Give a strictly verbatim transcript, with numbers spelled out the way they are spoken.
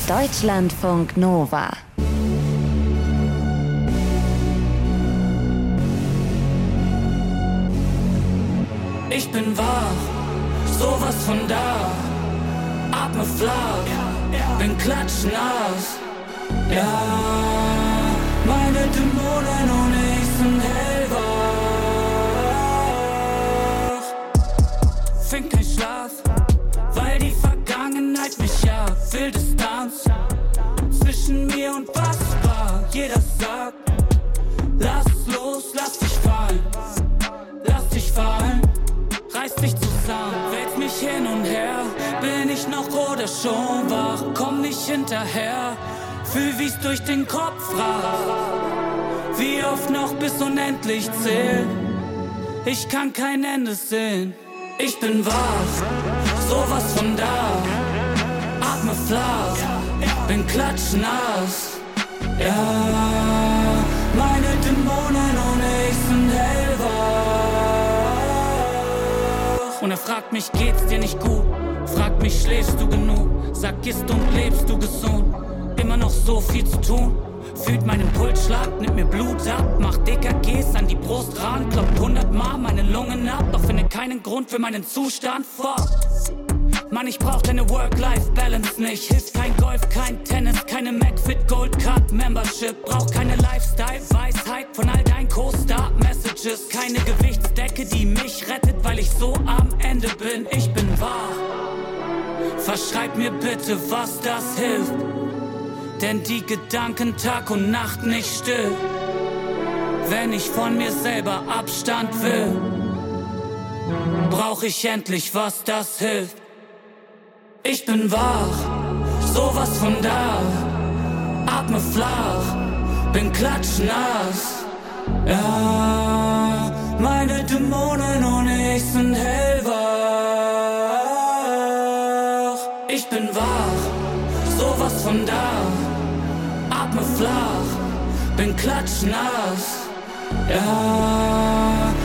Deutschlandfunk Nova. Ich bin wach, sowas von da, atme flach, bin klatschnass. Ja, meine Dämonen und ich sind hellwach. Find kein Schlaf, weil die Vergangenheit mich jagt. Will Distanz zwischen mir und was war. Jeder sagt, lass los, lass dich fallen, lass dich fallen. Reiß dich zusammen, wälz mich hin und her. Bin ich noch oder schon wach? Komm nicht hinterher. Fühl wie's durch den Kopf ragt. Wie oft noch bis unendlich zählen? Ich kann kein Ende sehen. Ich bin wach, sowas von da. Atme flach, bin klatschnass. Ja, meine Dämonen und ich sind hellwach. Und er fragt mich, geht's dir nicht gut? Fragt mich, schläfst du genug? Sag, isst und lebst du gesund? Immer noch so viel zu tun? Fühlt meinen Pulsschlag, nimmt mir Blut ab. Macht D K Gs an die Brust ran. Kloppt hundertmal meine Lungen ab. Doch finde keinen Grund für meinen Zustand fort. Mann, ich brauch deine Work-Life-Balance nicht. Hilft kein Golf, kein Tennis, keine McFit Gold Card Membership. Brauch keine Lifestyle-Weisheit von all deinen Co-Star-Messages. Keine Gewichtsdecke, die mich rettet, weil ich so am Ende bin. Ich bin wahr. Verschreib mir bitte, was das hilft. Denn die Gedanken Tag und Nacht nicht still. Wenn ich von mir selber Abstand will, brauch ich endlich, was das hilft. Ich bin wach, sowas von da. Atme flach, bin klatschnass. Ja, meine Dämonen und ich sind hellwach. Ich bin wach, sowas von da. Atme flach, bin klatschnass. Ja,